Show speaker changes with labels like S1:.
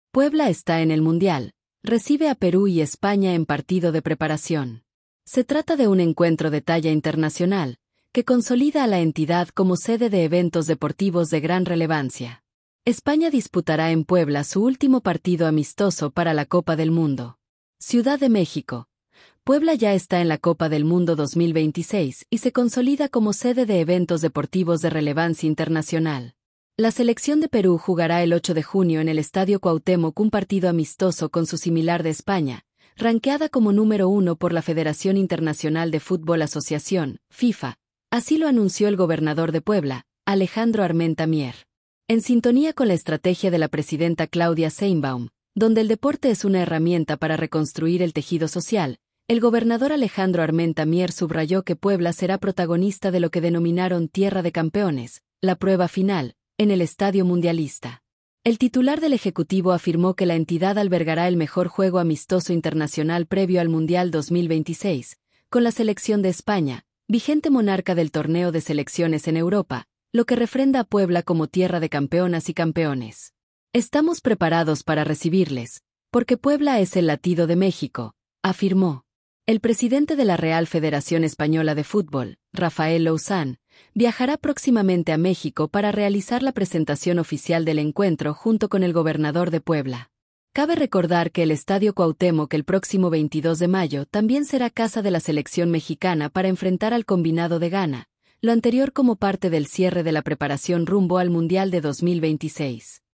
S1: Puebla está en el Mundial. Recibe a Perú y España en partido de preparación. Se trata de un encuentro de talla internacional, que consolida a la entidad como sede de eventos deportivos de gran relevancia. España disputará en Puebla su último partido amistoso para la Copa del Mundo. Ciudad de México. Puebla ya está en la Copa del Mundo 2026 y se consolida como sede de eventos deportivos de relevancia internacional. La selección de Perú jugará el 8 de junio en el Estadio Cuauhtémoc un partido amistoso con su similar de España, ranqueada como número 1 por la Federación Internacional de Fútbol Asociación, FIFA. Así lo anunció el gobernador de Puebla, Alejandro Armenta Mier. En sintonía con la estrategia de la presidenta Claudia Sheinbaum, donde el deporte es una herramienta para reconstruir el tejido social, el gobernador Alejandro Armenta Mier subrayó que Puebla será protagonista de lo que denominaron Tierra de Campeones, la prueba final, en el Estadio Mundialista. El titular del Ejecutivo afirmó que la entidad albergará el mejor juego amistoso internacional previo al Mundial 2026, con la selección de España, vigente monarca del torneo de selecciones en Europa, lo que refrenda a Puebla como tierra de campeonas y campeones. Estamos preparados para recibirles, porque Puebla es el latido de México, afirmó. El presidente de la Real Federación Española de Fútbol, Rafael Louzán, viajará próximamente a México para realizar la presentación oficial del encuentro junto con el gobernador de Puebla. Cabe recordar que el Estadio Cuauhtémoc el próximo 22 de mayo también será casa de la selección mexicana para enfrentar al combinado de Ghana, lo anterior como parte del cierre de la preparación rumbo al Mundial de 2026.